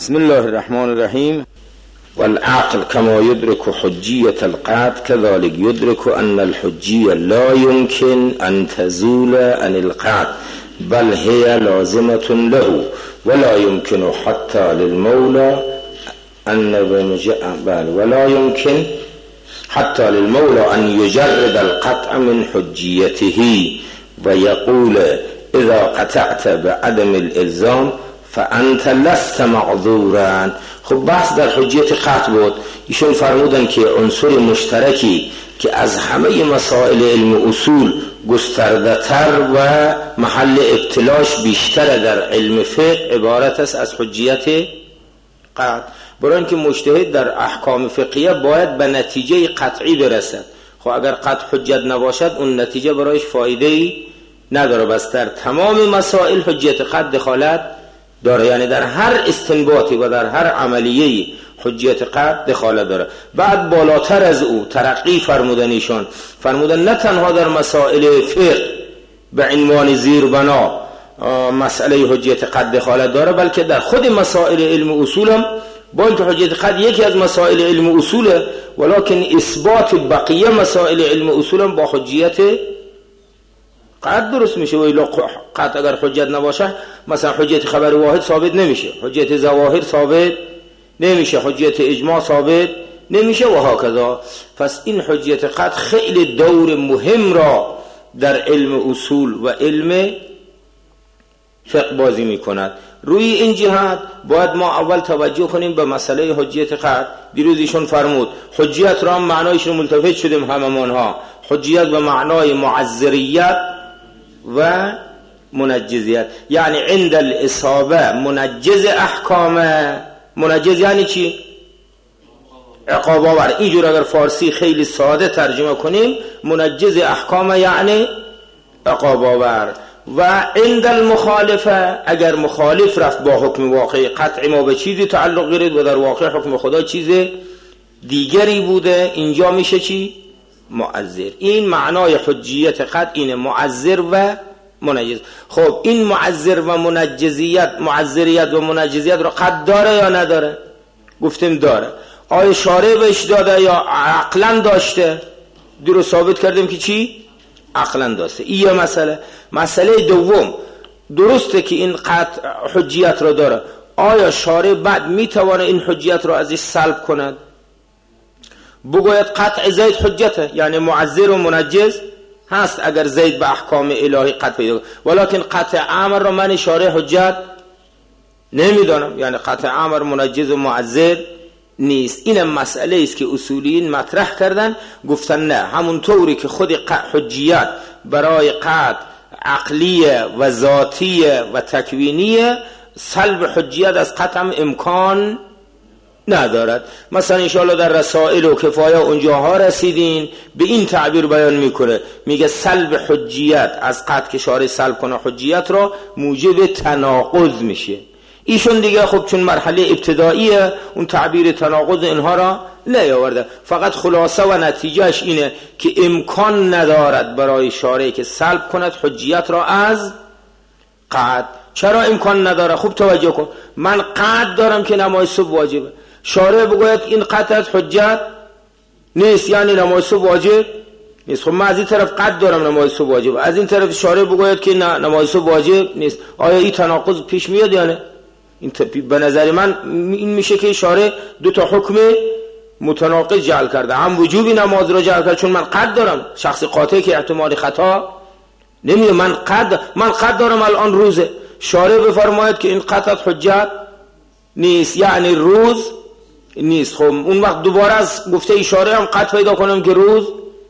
بسم الله الرحمن الرحیم. والعقل كما يدرك حجية القطع كذلك يدرك أن الحجية لا يمكن أن تزول عن القطع بل هي لازمة له ولا يمكن حتى للمولى ولا يمكن حتى للمولى أن يجرد القطع من حجيته ويقول إذا قطعت بعدم الإلزام فأنت لست معذورا. خب بحث در حجیت قطع بود. ایشون فرمودن که عنصر مشترکی که از همه مسائل علم اصول گسترده تر و محل ابتلاش بیشتر در علم فقه عبارت است از حجیت قطع. برای اینکه مجتهد در احکام فقهیه باید به نتیجه قطعی برسد. خب اگر قطع حجت نباشد اون نتیجه برایش فایده‌ای نداره. بس در تمام مسائل حجیت قطع دخالت داره، یعنی در هر استنباطی و در هر عملیه حجیت قطع دخالت داره. بعد بالاتر از او ترقی فرمودن ایشان، فرمودن نه تنها در مسائل فقه به عنوان زیربنا مسئله حجیت قطع دخالت داره، بلکه در خود مسائل علم اصول هم با اینکه حجیت قطع یکی از مسائل علم اصوله، ولکن اثبات بقیه مسائل علم اصول هم با حجیت قطع درست میشه. و قطع اگر حجت نباشه، مثلا حجت خبر واحد ثابت نمیشه، حجت ظواهر ثابت نمیشه، حجت اجماع ثابت نمیشه و هکذا. پس این حجت قطع خیلی دور مهم را در علم اصول و علم فقه بازی میکند. روی این جهت باید ما اول توجه کنیم به مسئله حجیت قطع. دیروز ایشون فرمود حجیت را معنایش رو ملتفت شدیم هممان ها، حجیت به معنای معذریت و منجزیت، یعنی عند الاصابه منجز احکام. منجز یعنی چی؟ عقاب آور. اینجور اگر فارسی خیلی ساده ترجمه کنیم، منجز احکام یعنی عقاب آور. و عند المخالفه، اگر مخالف رفت با حکم واقعی قطع ما به چیزی تعلق گرفت و در واقع حکم خدا چیز دیگری بوده، اینجا میشه چی؟ معذر. این معنای حجیت قطع اینه، معذر و منجز. خب این معذر و منجزیت، معذریت و منجزیت رو قطع داره یا نداره؟ گفتیم داره. آیا شارع بهش داده یا عقلا داشته؟ درو ثابت کردیم که چی؟ عقلا داشته. این مسئله. مسئله دوم، درسته که این قطع حجیت رو داره، آیا شارع بعد میتوانه این حجیت رو ازش سلب کند؟ بگوید قطع زید حجته، یعنی معذر و منجز هست اگر زید به احکام الهی قطع پیدا، ولکن قطع امر رو من شارع حجت نمیدانم، یعنی قطع امر منجز و معذر نیست. این مسئله است که اصولیین مطرح کردن، گفتن نه، همون طوری که خود حجیت برای قطع عقلیه و ذاتیه و تکوینیه، سلب حجیت از قطع امکان ندارد. مثلا انشاءالله در رسائل و کفایه اونجاها رسیدین به این تعبیر بیان میکنه، میگه سلب حجیت از قطع که شارع سلب کنه حجیت را موجب تناقض میشه. ایشون دیگه خب چون مرحله ابتداییه اون تعبیر تناقض اینها را نیاورده، فقط خلاصه و نتیجهش اینه که امکان ندارد برای شارع که سلب کند حجیت را از قطع. چرا امکان نداره؟ خوب توجه کن. من قطع دارم که نماز صبح واجبه، شارع بگوید این قطع حجت نیست، یعنی نماز صبح واجب نیست. خب من از این طرف قطع دارم نماز صبح واجب، از این طرف شارع بگوید که نه نماز صبح واجب نیست. آیا این تناقض پیش میاد یا نه؟ این به نظر من این میشه که شارع دو تا حکم متناقض جعل کرده، هم وجوبی نماز را جعل کرده چون من قطع دارم، شخص قاطع که احتمال خطا نمیده، من قطع دارم الان روزه، شارع بفرماید که این قطع حجت نیست، یعنی روز نیست. خب اون وقت دوباره از گفته اشاره هم قطع پیدا کنم که روز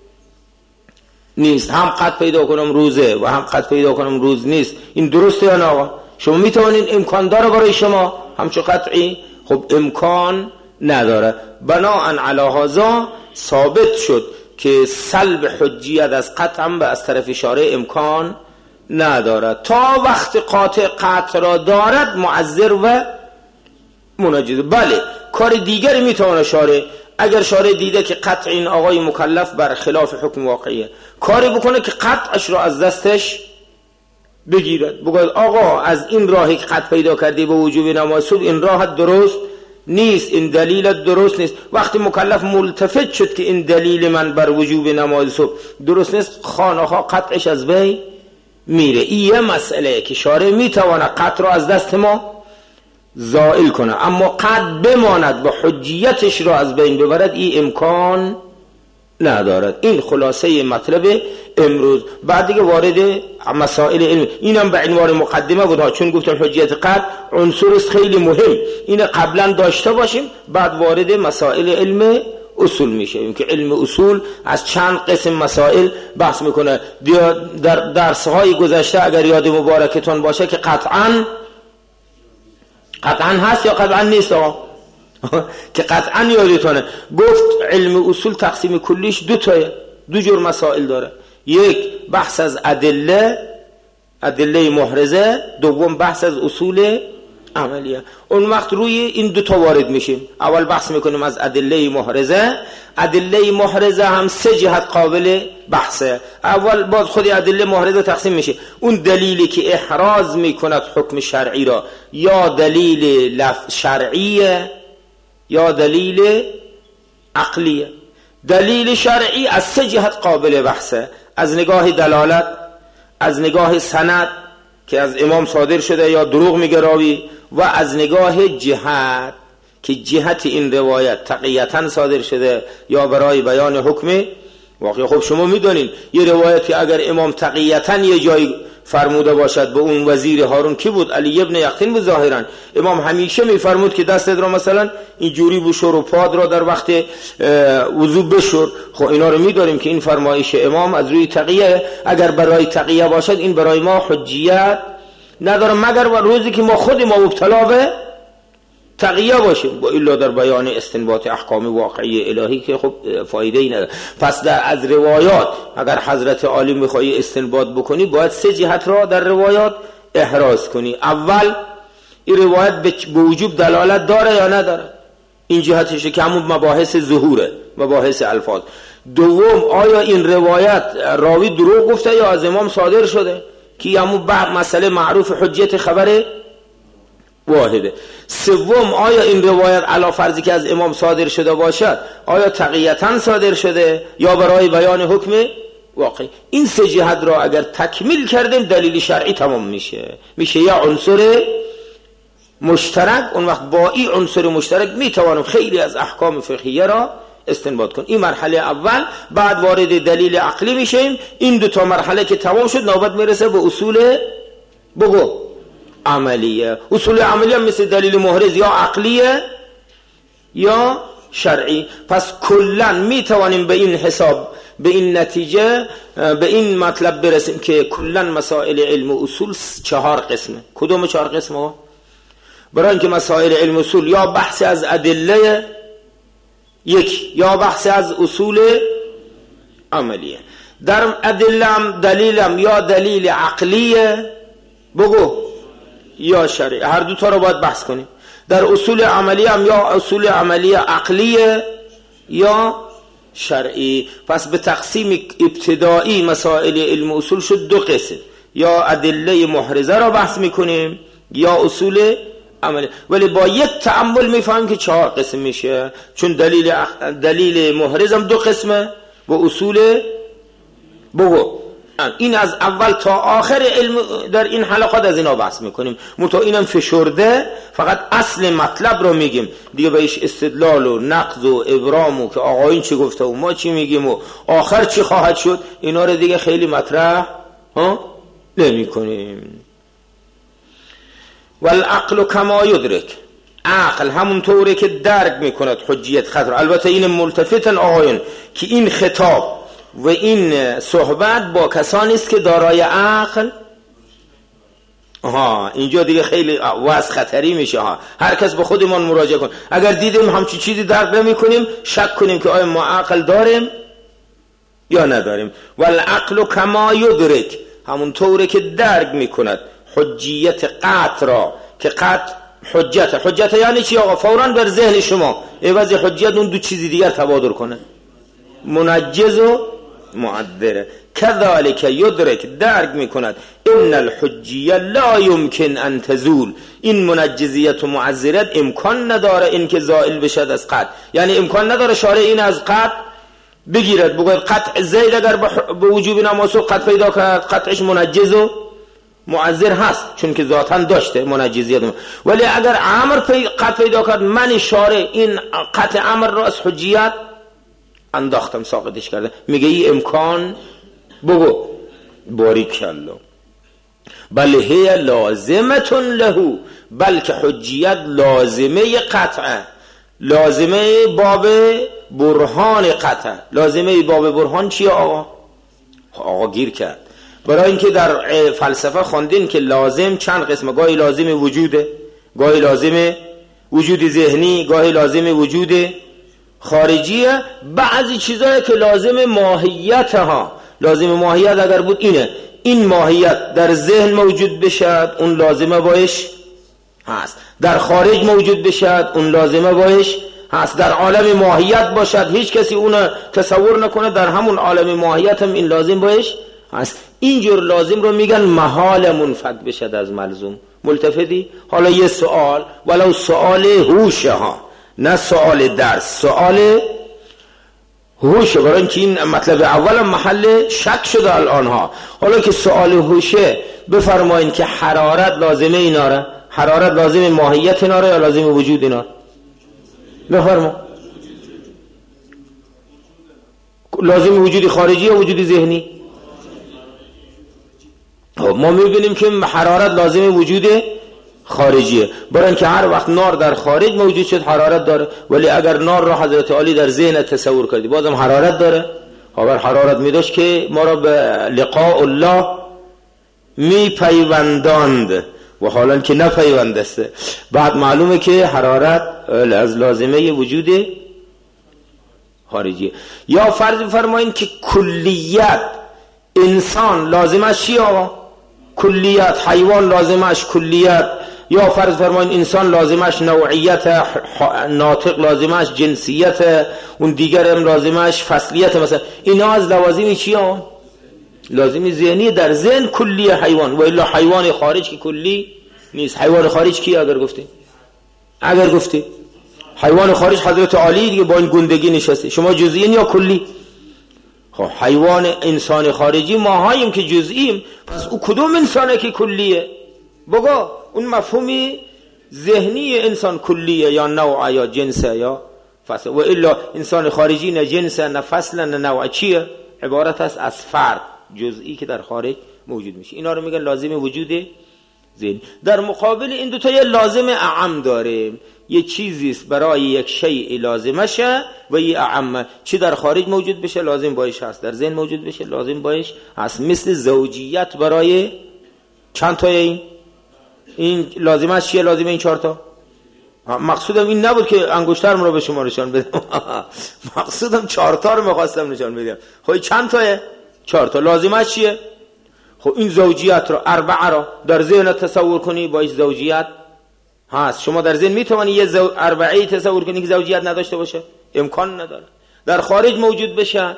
نیست، هم قطع پیدا کنم روزه و هم قطع پیدا کنم روز نیست. این درسته یا نه آقا؟ شما میتوانید امکان داره برای شما همچون قطعی؟ خب امکان نداره. بناء علی هذا ثابت شد که سلب حجیت از قطع هم به از طرف شارع امکان نداره تا وقت قاطع قطع را دارد معذر و منجز. بله کار دیگری میتونه شارع، اگر شارع دیده که قطع این آقای مکلف بر خلاف حکم واقعیه، کاری بکنه که قطعش را از دستش بگیرد بگوید آقا از این راهی که قطع پیدا کردی به وجوب نماز صبح این راه درست نیست، این دلیل درست نیست. وقتی مکلف ملتفت شد که این دلیل من بر وجوب نماز صبح درست نیست، خانه‌ها قطعش از بین میره. این یه مسئله که شارع میتواند قطع را از دست ما زائل کنه، اما قطع بماند با حجیتش را از بین ببرد این امکان ندارد. این خلاصه مطلب امروز. بعد دیگه وارد مسائل علم، اینم به عنوان مقدمه بود چون گفتم حجیت قطع عنصر است خیلی مهم، این قبلا داشته باشیم، بعد وارد مسائل علم اصول میشه که علم اصول از چند قسم مسائل بحث میکنه. در درس‌های گذشته اگر یاد مبارکتون باشه که قطعاً هست یا قطعاً نیست که قطعاً یادتونه گفت علم اصول تقسیم کلیش دو جور مسائل داره. یک بحث از ادله محرزه، دوم بحث از اصول عملیه. اون وقت روی این دوتا وارد میشیم. اول بحث میکنیم از ادله محرزه. ادله محرزه هم سه جهت قابل بحثه. اول باز خود ادله محرزه تقسیم میشه، اون دلیلی که احراز میکند حکم شرعی را، یا دلیل شرعیه یا دلیل عقلیه. دلیل شرعی از سه جهت قابل بحثه، از نگاه دلالت، از نگاه سند که از امام صادر شده یا دروغ میگه راوی، و از نگاه جهت که جهت این روایت تقییتاً صادر شده یا برای بیان حکم واقعی. خب شما میدونین یه روایتی اگر امام تقییتاً یه جایی فرموده باشد به اون وزیر هارون کی بود؟ علی ابن یقطین بود. ظاهراً امام همیشه میفرمود که دستت را مثلا اینجوری بشور و پاد را در وقت وضو بشور. خب اینا رو میداریم که این فرمایش امام از روی تقیه، اگر برای تقیه باشد این برای ما حجیت نداره مگر و روزی که ما خود ما مبتلا به تقیه باشیم، با الا در بیان استنباط احکام واقعی الهی که خب فایده ای نداره. پس از روایات اگر حضرت عالی میخوای استنباط بکنی باید سه جهت را در روایات احراز کنی. اول این روایت به وجوب دلالت داره یا نداره، این جهتشه که همون مباحث ظهوره، مباحث الفاظ. دوم آیا این روایت راوی دروغ گفته یا از امام صادر شده که همون مسئله معروف حجیت خبر واحده. سوم آیا این روایت علی فرضی که از امام صادر شده باشد آیا تقییتاً صادر شده یا برای بیان حکم واقعی. این سه جهت را اگر تکمیل کردیم دلیل شرعی تمام میشه یا عنصر مشترک. اون وقت با این عنصر مشترک میتوانیم خیلی از احکام فقهیه را استنباط کنیم. این مرحله اول. بعد وارد دلیل عقلی میشیم. این دو تا مرحله که تمام شد نوبت میرسه به اصول عملیه. اصول عملیه مثل دلیل محرز یا عقلیه یا شرعی. پس کلن میتوانیم به این حساب، به این نتیجه، به این مطلب برسیم که کلن مسائل علم و اصول 4 قسمه. کدوم 4 قسمه؟ برای اینکه مسائل علم و اصول یا بحث از ادله یک، یا بحث از اصول عملیه. در ادله دلیلم یا دلیل عقلیه یا شرعی، هر دو تا رو باید بحث کنیم. در اصول عملیه هم یا اصول عملیه عقلیه یا شرعی. پس به تقسیم ابتدایی مسائل علم اصول شد 2 قسم، یا ادله محرزه را بحث میکنیم یا اصول عملیه. ولی با یک تأمل میفهمیم که 4 قسم میشه، چون دلیل محرز هم 2 قسمه و اصول این از اول تا آخر علم در این حلقات از اینا بحث میکنیم. منتها اینم فشرده، فقط اصل مطلب رو میگیم دیگه، بهش استدلال و نقض و ابرام و که آقایین چی گفته و ما چی میگیم و آخر چی خواهد شد، اینا رو دیگه خیلی مطرح نمی کنیم. والعقل کما یدرک، عقل همون طوره که درک میکند حجیت خطر. البته این ملتفتن آقایون که این خطاب و این صحبت با کسانی است که دارای عقل. اینجا دیگه خیلی واس خطری میشه. هر کس به خودمون مراجعه کن. اگر دیدیم همچین چیزی درک نمیکنیم شک کنیم که آیا ما عقل داریم یا نداریم. والعقل کما یدرک، همون طوره که درک میکند حجیت قطع را، که قطع حجت یعنی چی آقا؟ فوراً بر ذهن شما عوض حجت اون 2 چیزی دیگر تبادر کنه، منجز و معدره. کذالک یدرک درک میکند ان الحجیه لا یمکن ان تزول، این منجزیت و معذرت امکان نداره این که زائل بشد از قطع، یعنی امکان نداره شارع این از قطع بگیرد بگوید قطع زید اگر به وجوب ناموسوق قطع پیدا کرد قطعش منجز و معذر هست چون که ذاتاً داشته منجزیت، ولی اگر امر قطع پیدا کرد من شارع این قطع امر را از حجیت انداختم ساقطش کرده، میگه این امکان بگو باریکالله بل هی لازمتون له، بلکه حجیت لازمه قطعه، لازمه باب برهان قطعه. لازمه باب برهان چیه آقا گیر کرد. برای اینکه در فلسفه خوندین که لازم چند قسمه، گاهی لازم وجوده، گاهی لازم وجود ذهنی، گاهی لازم وجود خارجیه، بعضی چیزایی که لازم ماهیت ها. لازم ماهیت اگر بود اینه، این ماهیت در ذهن موجود بشد اون لازمه باش هست، در خارج موجود بشد اون لازمه باش هست، در عالم ماهیت باشد هیچ کسی اون تصور نکنه در همون عالم ماهیت هم این لازم باش هست. اینجور لازم رو میگن محال منفک بشد از ملزوم. ملتفتی؟ حالا یه سوال، ولو سوال هوشه ها، نه سوال درس، سوال هوشه، برای اینکه این مطلب اول محل شک شده الان ها. حالا که سوال هوشه بفرمایید که حرارت لازمه ایناره، حرارت لازم ماهیت ایناره یا لازم وجود ایناره؟ بفرما. لازم وجود خارجی یا وجود ذهنی؟ ما میبینیم که حرارت لازم وجود خارجیه، برای اینکه هر وقت نار در خارج موجود شد حرارت داره، ولی اگر نار را حضرت علی در ذهن تصور کردی بازم حرارت داره. اگر حرارت میداشت که ما را به لقاء الله میپیونداند و حالا که نپیوندسته، بعد معلومه که حرارت از لازمه وجود خارجیه. یا فرض فرمایین که کلیت انسان لازمش چیه آقا؟ کلیت. حیوان لازمش کلیت، یا فرض فرمایین انسان لازمش نوعیت، ناطق لازمش جنسیت، اون دیگر هم لازمش فصلیت. مثلا اینا از لوازمی چیه؟ لازمی ذهنی، در ذهن کلی حیوان، و الا حیوان خارج که کلی نیست. حیوان خارج کی اگر گفتی حیوان خارج حضرت علی دیگه با این گندگی نشسته، شما جزئی یا کلی؟ خب حیوان انسان خارجی ماهاییم که جزئیم، پس او کدوم انسانه که کلیه؟ بگو اون مفهومی ذهنی انسان کلیه یا نوع یا جنسه یا فصل، و الا انسان خارجی نه جنسه نه فصل نه نوع، چیه؟ عبارت است از فرد جزئی که در خارج موجود میشه. اینا رو میگن لازم وجود ذهنی. در مقابل این دوتا یه لازم اعم داریم، یه چیزیست برای یک شیء لازمشه و یه اعم، چی در خارج موجود بشه لازم باش هست، در ذهن موجود بشه لازم باش هست. مثل زوجیت برای چند تا این لازمه چیه؟ لازمه این 4 تا. مقصودم این نبود که انگشترم رو به شما نشان بدم مقصودم 4 تا رو می‌خواستم نشان بدم. خب چند تاه؟ 4 تا. لازمه چیه؟ خب این زوجیت رو 4 رو در ذهن تصور کنی باش زوجیت هست. شما در ذهن میتونی یه 4 تصور کنی که زوجیت نداشته باشه؟ امکان نداره. در خارج موجود بشه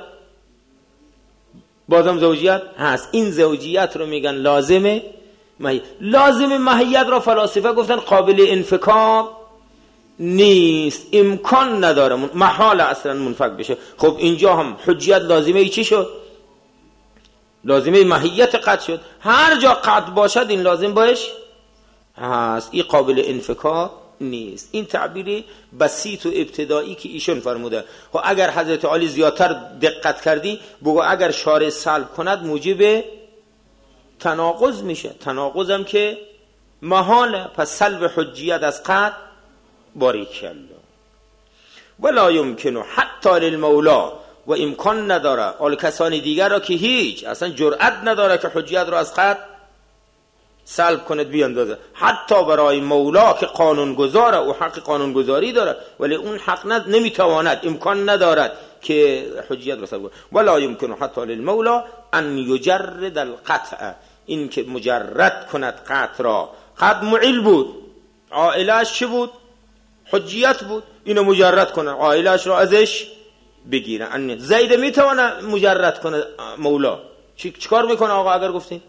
بازم زوجیت هست. این زوجیت رو میگن لازمه ماهیت. لازم ماهیت را فلاسفه گفتن قابل انفکاک نیست، امکان نداره، محال اصلا منفک بشه. خب اینجا هم حجیت لازمه چی شد؟ لازمه ماهیت قطع شد. هر جا قطع باشد این لازم باش هست، این قابل انفکاک نیست. این تعبیری بسیط و ابتدایی که ایشون فرموده. و اگر حضرت علی زیادتر دقت کردی بگو اگر شارع سلب کند موجب تناقض میشه. تناقض هم که محاله، پس سلب حجیت از قطع باریکالله. ولا یمکنه حتی للمولا، و امکان نداره آل کسانی دیگر را که هیچ اصلا جرأت نداره که حجیت را از قطع سلب کند بیاندازه، حتی برای مولا که قانون گذاره و حق قانون گذاری داره، ولی اون حق نمیتواند، امکان ندارد که حجیت را سلب کند. ولا یمکنه حتی للمولا ان یجرد القطع، این که مجرد کند قطع را. قطع معیل بود، عائلش چی بود؟ حجیت بود. اینو مجرد کنه، عائلش را ازش بگیره. زید میتونه مجرد کنه مولا، چیکار میکنه آقا اگر گفتین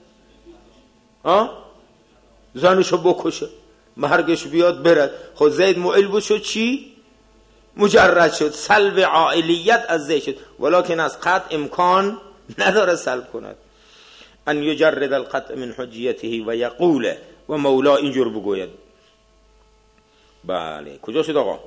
زنشو بکشه مرگش بیاد برد؟ خود زید معیل بود شد چی؟ مجرد شد، سلب عائلیت از زید شد، ولکن از قطع امکان نداره سلب کند. ان یجرد القطع من حجیته و یقول و مولا اینجور بگوید. بله کجا شد آقا؟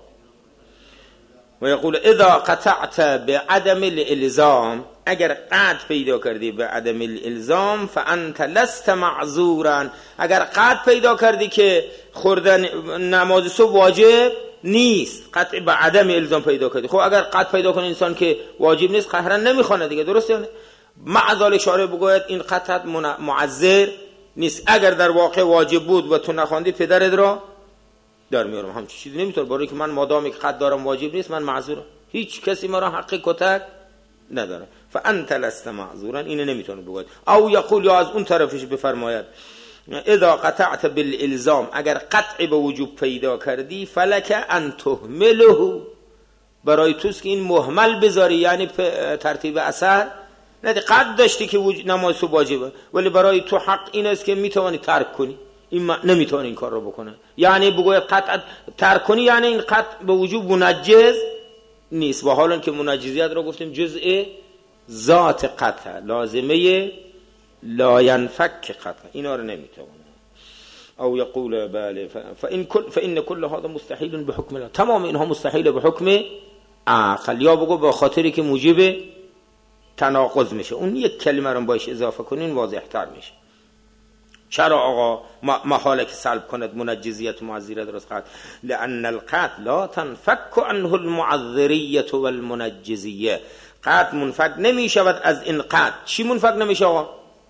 و یقول اذا قطعت بعدم الالزام، اگر قطع پیدا کردی به عدم الالزام فانت لست معذورا، اگر قطع پیدا کردی که خوردن نماز صبح واجب نیست، قطع به عدم الزام پیدا کردی. خب اگر قطع پیدا کنه انسان که واجب نیست قهرا نمیخونه دیگه، درسته نه؟ مع ذلک شارع بگوید این قطع معذر نیست، اگر در واقع واجب بود و تو نخواندی پدرت را در میارم. همچین چیزی نمیتونه، برای که من مادامی که قطع دارم واجب نیست من معذورم، هیچ کسی مرا حق کتک نداره. فانت لست معذورا، اینو نمیتونه بگوید. او یقول، یا از اون طرفش بفرماید اذا قطعت بالالزام، اگر قطع به وجوب پیدا کردی فلک ان تهمله، برای توست که این مهمل بذاری، یعنی ترتیب اثر ندی. قطع داشتی که نماز صبح واجبه، ولی برای تو حق این است که میتوانی ترک کنی، این نمیتونه این کار رو بکنه. یعنی بگوید قطع ترک کنی، یعنی این قطع به وجوب منجز نیست، و حالا که منجزیت رو گفتیم جزء ذات قطع، لازمه لا ينفك قطع، اینا رو نمیتونه. او یقول بله فإن كل هذا مستحیل بحکم الله، تمام اینها مستحیل به حکم عقل، یا بگو به خاطری که موجب تناقض میشه. اون یک کلمه رو باش اضافه کنین واضح تر میشه. چرا آقا محاله که سلب کند منجزیت و معذریت درست قطع؟ لأن القطع لا تنفك عنه المعذریه والمنجزیه، قطع منفک نمی شود از این قطع. چی منفک نمیشه آقا؟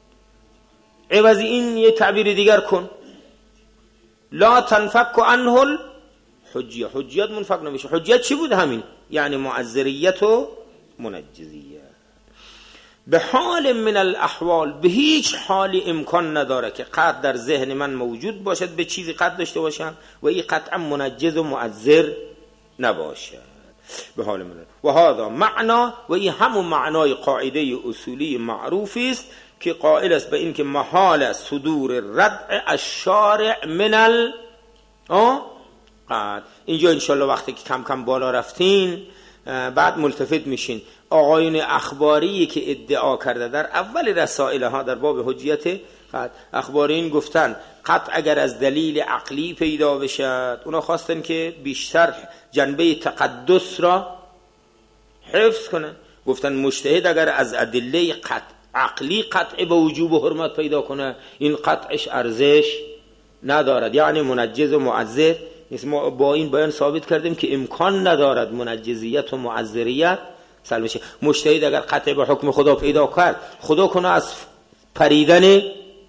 عوضی این یه تعبیر دیگر کن، لا تنفك عنه الحجیه، حجیت منفک نمیشه. حجیت چی بود؟ همین، یعنی معذریت و منجزیه. به حال من الاحوال، به هیچ حالی امکان نداره که قطع در ذهن من موجود باشد، به چیزی قطع داشته باشم و این قطعا منجز و معذر نباشد. به حال من و هذا معنا، و این همون معنای قاعده اصولی معروفی است که قائل است به این که محال صدور ردع الشارع من القطع. اینجا انشالله وقتی که کم کم بالا رفتین بعد ملتفت میشین. آقایون اخباری که ادعا کرده در اول رسائل ها در باب حجیت قطع، اخبارین گفتن قطع اگر از دلیل عقلی پیدا بشد، اونا خواستن که بیشتر جنبه تقدس را حفظ کنن. گفتن مجتهد اگر از ادله عقلی قطع به وجوب و حرمت پیدا کنه، این قطعش ارزش ندارد، یعنی منجز و معذر نیست. ما با این بیان ثابت کردیم که امکان ندارد منجزیت و معذریت سلب شه. مجتهد اگر قطع به حکم خدا پیدا کرد، خدا کنه از پریدن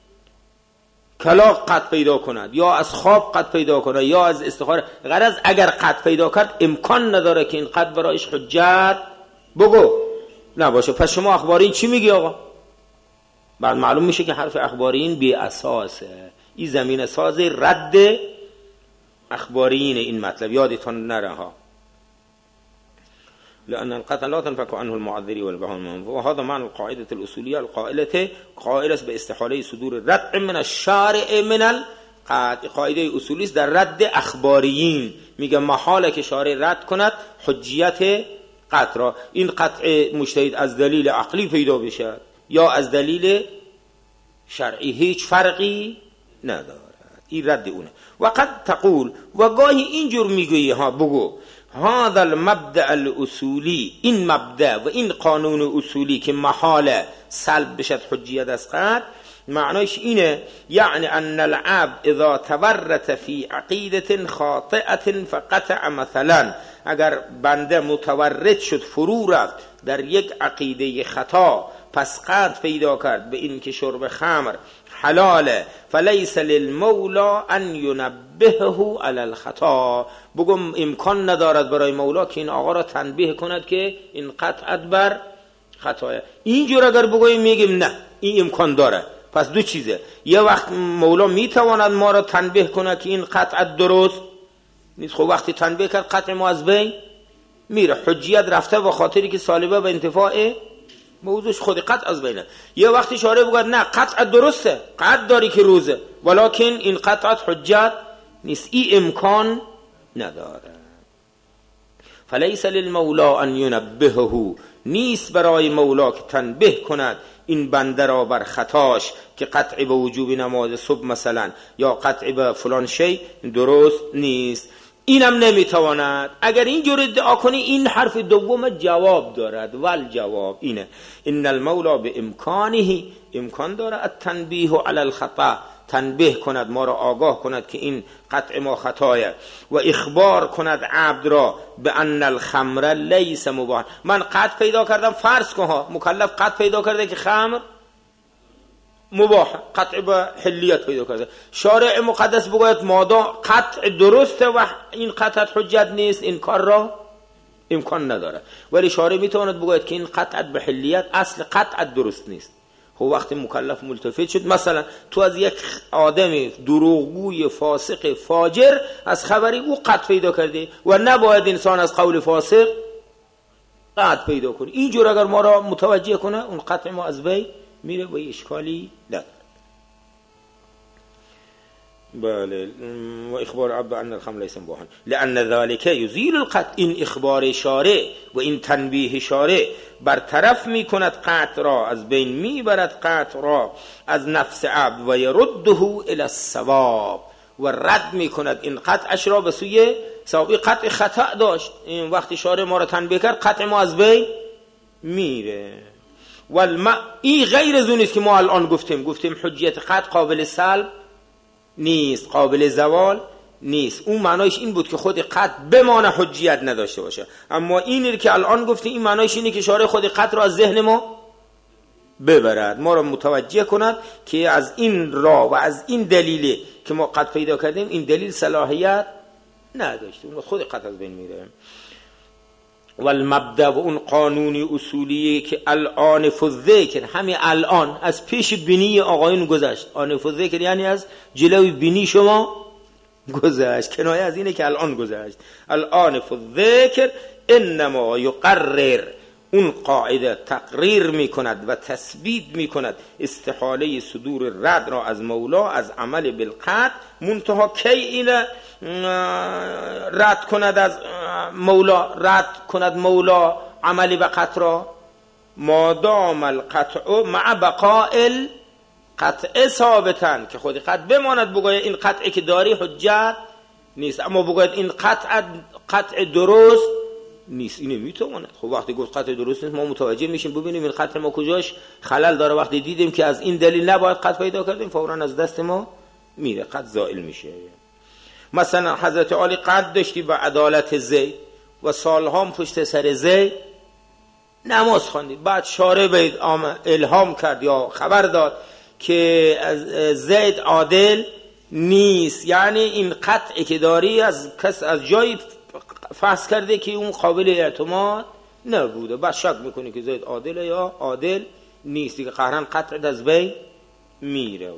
کلاغ قطع پیدا کند، یا از خواب قطع پیدا کنه، یا از استخاره، غرض اگر قطع پیدا کرد امکان نداره که این قطع برایش حجت بگو نباشه. پس شما اخبارین چی میگی آقا؟ بعد معلوم میشه که حرف اخبارین بی اساسه. این زمین ساز رد اخبارین این مطلب، یادتون نره ها. لأن القطع لا تنفك عنه المعذر والبهون، وهذا معنى القاعدة الأصولية القائلة قائلة باستحالة صدور ردع من الشارع من القطع. قاعده اصولی است در رد اخباریین، میگه محاله که شارع رد کند حجیت قطع را. این قطع مجتهد از دلیل عقلی پیدا بشه یا از دلیل شرعی هیچ فرقی ندارد. این رد اونه. و قد تقول، و گاهی اینجور میگویی ها، بگو هذا المبدأ الاصولی، این مبدأ و این قانون اصولی که محاله سلب بشد حجیت از قطع، معنیش اینه یعنی ان العبد اذا تورط فی عقیدة خاطئة فقطع، مثلا اگر بنده متورط شد فرو رفت در یک عقیده خطا پس قطع پیدا کرد به این که شرب خمر حلاله، فلیس للمولا ان ینبهه علی الخطا، بگم امکان ندارد برای مولا که این آقا را تنبیه کند که این قطعت بر خطاه. اینجور اگر بگویم میگیم نه این امکان داره، پس دو چیزه، یه وقت مولا میتواند ما را تنبیه کند که این قطعت درست نیست، خب وقتی تنبیه کرد قطع ما از بین میره، حجیت رفته و خاطری که سالبه به انتفاع موضوعش خود قطع از بینه. یه وقتی شارع بگوید نه قطع درسته، قطع داری که روزه، ولکن این قطعت حجت نیست، این امکان نداره. فلیس للمولا ان ینبهه، نیست برای مولا که تنبیه کند این بنده را بر خطاش که قطع به وجوب نماز صبح مثلا یا قطع به فلان شی درست نیست. اینم نمیتواند. اگر اینجور ادعا کنی این حرف دوم جواب دارد، ول جواب اینه ان المولا به امکانه، امکان داره التنبیه علی الخطا، تنبیه کند ما را، آگاه کند که این قطع ما خطایه، و اخبار کند عبد را به ان الخمر لیس مباح. من قطع پیدا کردم، فرض کن ها مکلف قطع پیدا کرده که خمر مباح، قطع به حلیت پیدا کرده، شارع مقدس بگوید مادا قطع درسته و این قطع حجت نیست، این کار را امکان نداره. ولی شارع میتواند بگوید که این قطع به حلیت اصل قطع درست نیست. خب وقتی مکلف ملتفت شد، مثلا تو از یک آدم دروغگوی فاسق فاجر از خبری او قطع پیدا کرده و نباید انسان از قول فاسق قطع پیدا کنه، اینجور اگر ما را متوجه کنه اون قطع ما از بین میره و اشکالی نداره. بله. و اخبار عبد ان الخمر لیس مباحا لان ذلك یزیل القطع، این اخبار شارع و این تنبیه شارع برطرف میکند قطع را، از بین میبرد قطع را از نفس عبد و یرده الی الصواب، و رد میکند این قطعش را به سوی صواب. قطع خطا داشت، این وقتی شارع ما را تنبیه کرد قطع ما از بین میره. این غیر زونیست که ما الان گفتیم حجیت قطع قابل سلب نیست، قابل زوال نیست. اون معنایش این بود که خود قطع بمانه، حجیت نداشته باشه. اما اینی که الان گفتیم این معنایش اینه که شارع خود قطع را از ذهن ما ببرد، ما را متوجه کند که از این راه و از این دلیلی که ما قطع پیدا کردیم این دلیل صلاحیت نداشته، اون خود قطع از بین میره. و المبدأ، و اون قانونی اصولی که الآنف الذکر، همین الان از پیش بینی آقایون گذشت. آنف الذکر یعنی از جلوی بینی شما گذشت، کنایه از اینه که الان گذشت. الآنف الذکر انما یقرر، اون قاعده تقریر میکند و تثبیت میکند استحاله صدور رد را از مولا از عمل بالقطع. منتها کی این رد کند از مولا، رد کند مولا عمل به قطع را؟ مادام القطع مع بقاء القطع ثابتن، که خود قطع بماند، بگوید این قطعی که داری حجت نیست، اما بگوید این قطع درست نیست، اینه میتواند. خب وقتی گفت قطع درست نیست ما متوجه میشیم ببینیم این قطع ما کجاش خلل داره. وقتی دیدیم که از این دلیل نباید قطع پیدا کردیم فوراً از دست ما میره، قطع زائل میشه. مثلا حضرت علی قطع داشتی به عدالت زید و سالها پشت سر زید نماز خواندی، بعد شارع بید الهام کرد یا خبر داد که زید عادل نیست، یعنی این قطعی که داری از کس از جایی فحص کرده که اون قابل اعتماد نبوده، بعد شک میکنی که زید عادله یا عادل نیست، دیگه قهرن قطع از بین میره.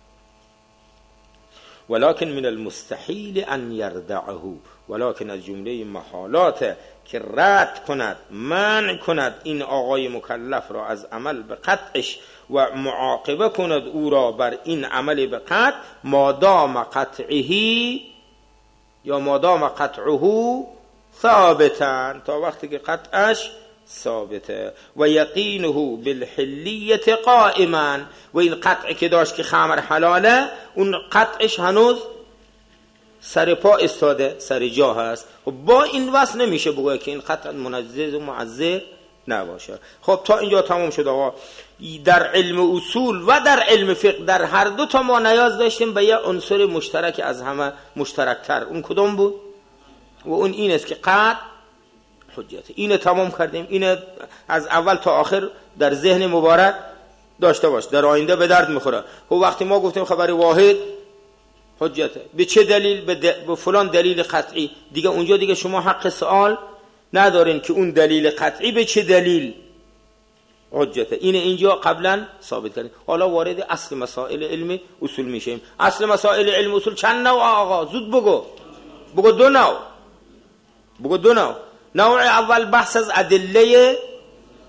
ولكن من المستحيل ان يردعه، ولكن از جمله محالات که رد کند، منع کند این آقای مکلف را از عمل به قطعش و معاقبه کند او را بر این عمل به قطع، مادام قطعه یا مادام قطعه ثابتا، تا وقتی که قطعش ثابته، و یقینه بالحلیت قائما، و این قطعی که داشت که خمر حلاله اون قطعش هنوز سر پا استاده، سر جا هست. خب با این وصف نمیشه بگوید که این قطع منجز و معذر نباشه. خب تا اینجا تمام شد آقا. در علم اصول و در علم فقه در هر دو تا ما نیاز داشتیم به یه عنصر مشترک از همه مشترکتر. اون کدوم بود؟ و اون این است که قطع حجت. اینو تمام کردیم، اینو از اول تا آخر در ذهن مبارک داشته باش، در آینده به درد میخوره. خب وقتی ما گفتیم خبر واحد حجته، به چه دلیل؟ به فلان دلیل قطعی، دیگه اونجا دیگه شما حق سوال ندارین که اون دلیل قطعی به چه دلیل حجته. اینه اینجا قبلا ثابت کردیم. حالا وارد اصل مسائل علم اصول میشیم. اصل مسائل علم اصول چند نوع آقا؟ زود بگو دو نوع. نوع اول بحث از ادله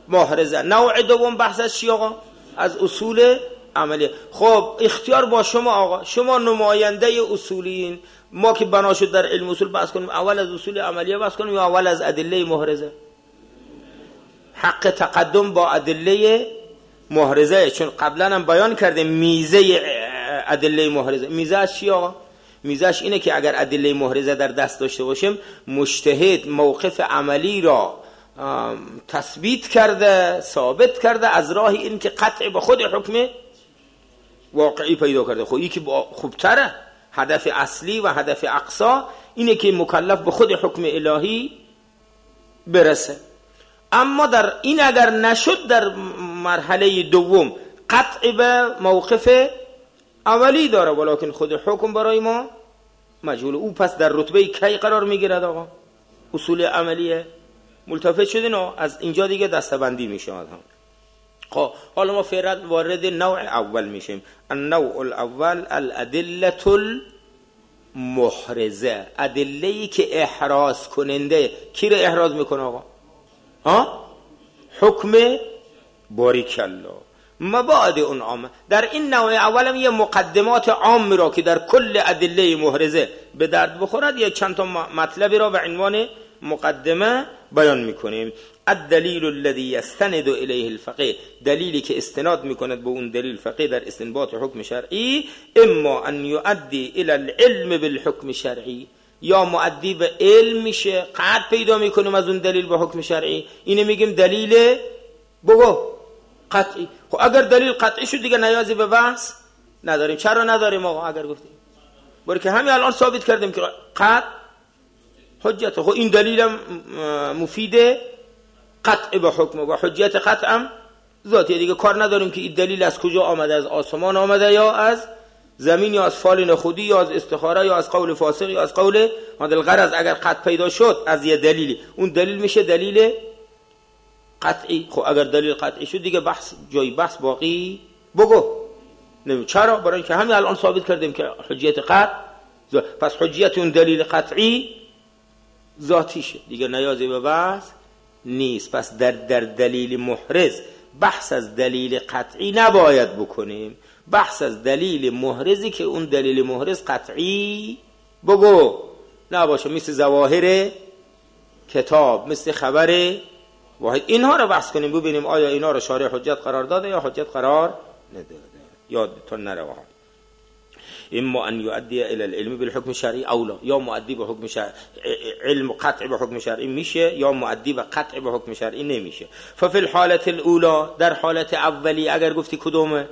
محرزه. نوع دوم بحث از چی آقا؟ از اصول عملی. خب اختیار با شما آقا، شما نماینده اصولین. ما که بنا شد در علم اصول بحث کنیم اول از اصول عملیه بحث کنیم یا اول از ادله محرزه؟ حق تقدم با ادله محرزه، چون قبلا هم بیان کردیم میزه ادله محرزه. میزه از چی آقا؟ میزهش اینه که اگر ادله محرزه در دست داشته باشیم مجتهد موقف عملی را تثبیت کرده، ثابت کرده از راه این که قطع به خود حکم واقعی پیدا کرده. خب این که خوبتره، هدف اصلی و هدف اقصا اینه که مکلف به خود حکم الهی برسه. اما در این اگر نشد در مرحله دوم قطع به موقف عملی داره، ولکن خود حکم برای ما مجهول. او پس در رتبه کی قرار میگیرد آقا؟ اصول عملیه. ملتفت شدین از اینجا دیگه دستبندی میشه ها. خب حالا ما فعلا وارد نوع اول میشیم. النوع الاول الادله المحرزه، ادله‌ای که احراز کننده. کی رو احراز میکنه آقا؟ حکم باریکالله مبعد اون عام. در این نوع اولم یه مقدمات عام را که در کل ادله محرزه به درد بخورد یا چند تا مطلبی را به عنوان مقدمه بیان میکنیم. الدلیل الذي يستند الیه الفقيه، دلیلی که استناد میکند به اون دلیل فقيه در استنباط حکم شرعی، اما ان يؤدي الى العلم بالحکم الشرعی، یا مؤدی به علم میشه، قطع پیدا میکنیم از اون دلیل به حکم شرعی. اینو میگیم دلیل بگو قطعی. خب اگر دلیل قطعی شد دیگه نیازی به بحث نداریم. چرا نداریم آقا؟ اگر گفتیم برای که همین الان ثابت کردیم که قطع حجت. خب این دلیل مفیده قطع به حکم و حجت قطعم ذاتی دیگه. کار نداریم که این دلیل از کجا آمده، از آسمان آمده یا از زمین یا از فال خودی یا از استخاره یا از قول فاسق یا از قول عادل غرض. اگر قطع پیدا شد از یه دلیلی، اون دلیل میشه دلیل قطعی. خب اگر دلیل قطعی شد دیگه بحث جای بحث باقی بگو نمی. چرا؟ برای اینکه همین الان ثابت کردیم که حجیت قطع، پس حجیت اون دلیل قطعی ذاتیشه دیگه، نیازی به بحث نیست. پس در دلیل محرز بحث از دلیل قطعی نباید بکنیم، بحث از دلیل محرزی که اون دلیل محرز قطعی بگو نباشه، مثل ظواهر کتاب، مثل خبر واحد. اینها رو بحث کنیم ببینیم آیا اینا رو شارع حجت قرار داده یا حجت قرار نداده. یادتون نره واقعا. اما ان يؤدي الى العلم بالحكم الشرعي اولا، یا مؤدی به حکم شرعی، علم قطع به حکم شرعی میشه یا مؤدی به قطع به حکم شرعی نمیشه. ففي الحاله الاولى، در حالت اولی اگر گفتی کدومه؟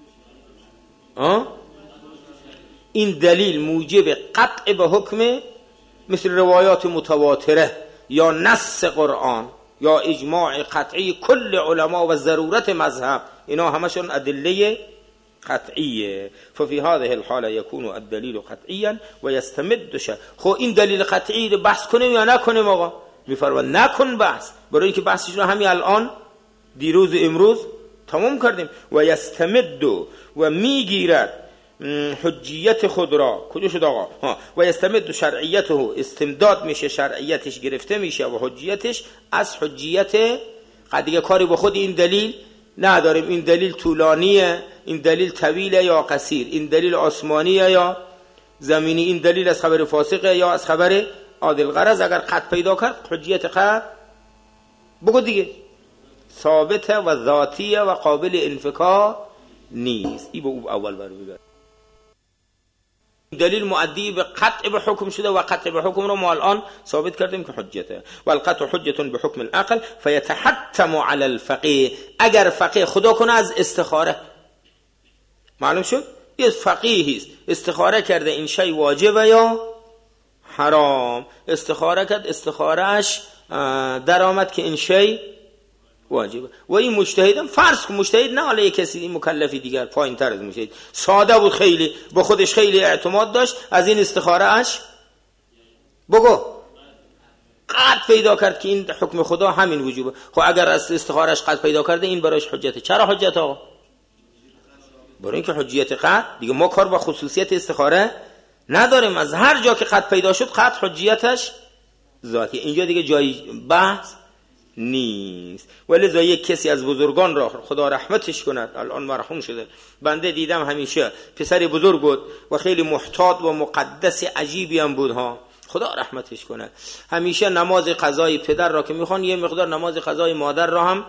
این دلیل موجب قطع به حکم، مثل روایات متواتره یا نص قرآن یا اجماع قطعی کل علما و ضرورت مذهب، اینا همشون ادله قطعیه. ففي هذه الحاله يكون الدليل قطعيا ويستمد شه. خب این دلیل قطعی رو بحث کنیم یا نکنیم آقا؟ میفرماید نکن بحث، برای اینکه بحثش رو همین الان دیروز امروز تمام کردیم. و یستمد و میگیرد حجیت خود را. کجا شد آقا؟ و یستمد شرعیته، استمداد میشه، شرعیتش گرفته میشه و حجیتش از حجیت دیگه. کاری به خود این دلیل نداریم. این دلیل طولانیه، این دلیل طویله یا قصیر، این دلیل آسمانیه یا زمینی، این دلیل از خبر فاسقه یا از خبر عادل غرض. اگر قطع پیدا کرد حجیت قطع بگو دیگه ثابته و ذاتیه و قابل انفکاک نیست. این به او اول برمیگرده. دلیل مؤدی به قطع به حکم شده و قطع به حکم رو ما الان ثابت کردیم که حجته. و القطع حجت به حکم العقل فیتحتم علی الفقیه. اگر فقیه خدا کنه از استخاره معلوم شد یه فقیهی است استخاره کرده این شی واجبه یا حرام، استخاره کرد، استخارهش در آمد که این شی واجبه. و این مجتهدم فرض کن مجتهد نه علی کسی مکلفی دیگر پایین تر از مجتهد، ساده بود، خیلی با خودش خیلی اعتماد داشت، از این استخاره اش بگو قطع پیدا کرد که این حکم خدا همین وجوبه. خب اگر از استخارهش قطع پیدا کرده این برایش حجته. چرا حجت آقا؟ برای اینکه حجیت قطع دیگه ما کار با خصوصیت استخاره نداریم. از هر جا که قطع پیدا شد قطع حجیتش ذاتی. اینجا دیگه جای بحث نیست. ولذا یک کسی از بزرگان را خدا رحمتش کند، الان مرحوم شده، بنده دیدم همیشه پسر بزرگ بود و خیلی محتاط و مقدس عجیبی هم بود ها، خدا رحمتش کنه، همیشه نماز قضای پدر را که میخوان یه مقدار نماز قضای مادر را هم